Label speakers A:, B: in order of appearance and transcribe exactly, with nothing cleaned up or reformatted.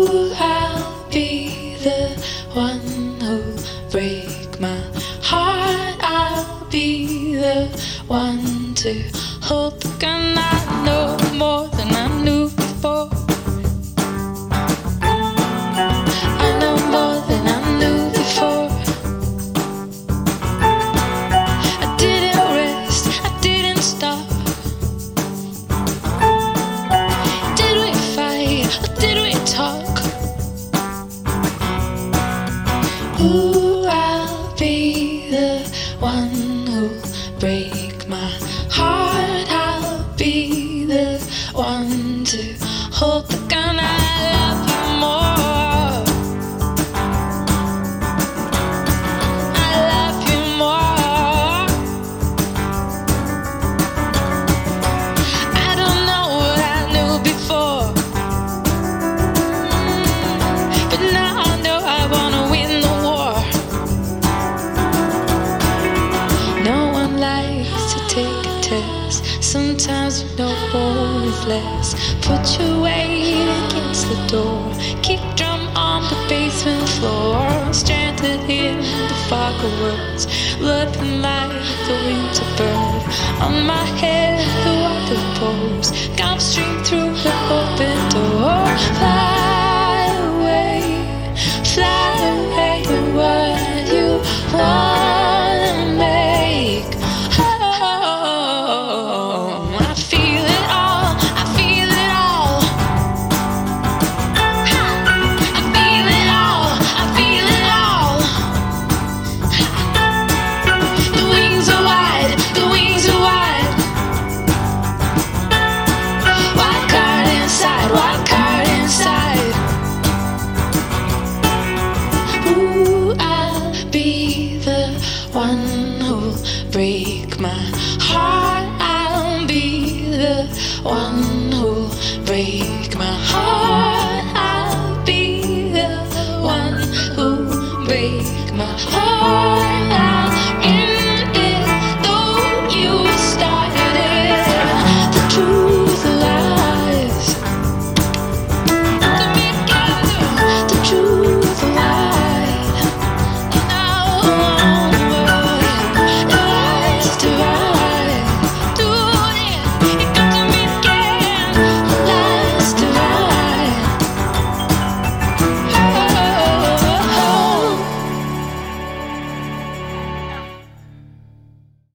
A: Ooh, I'll be the one who'll break my heart. I'll be the one to hold the gun. I know more than I knew before. I know more than I knew before. I didn't rest, I didn't stop. Did we fight or did we talk? Ooh, I'll be the one who'll break my heart. I'll be the one to hold the gun. I love you more. I love you more. I don't know what I knew before, but now I know I wanna win the war. No one likes to take a test. Sometimes you know more is less. Put your weight against the door. Kick drum on the basement floor. Stranded in the fog of words, looking like the winter bird. On my head the water pours, gone stream through the open door. Fly away, fly away to what you wanna make. Oh, I feel it all, I feel it all. I feel it all, I feel it all. The wings are wide, the wings are wide. Wild card inside, wild card inside. Ooh, I'll be the one who'll break my heart. I'll be the one who'll break my heart. I'll be the one who'll break my heart.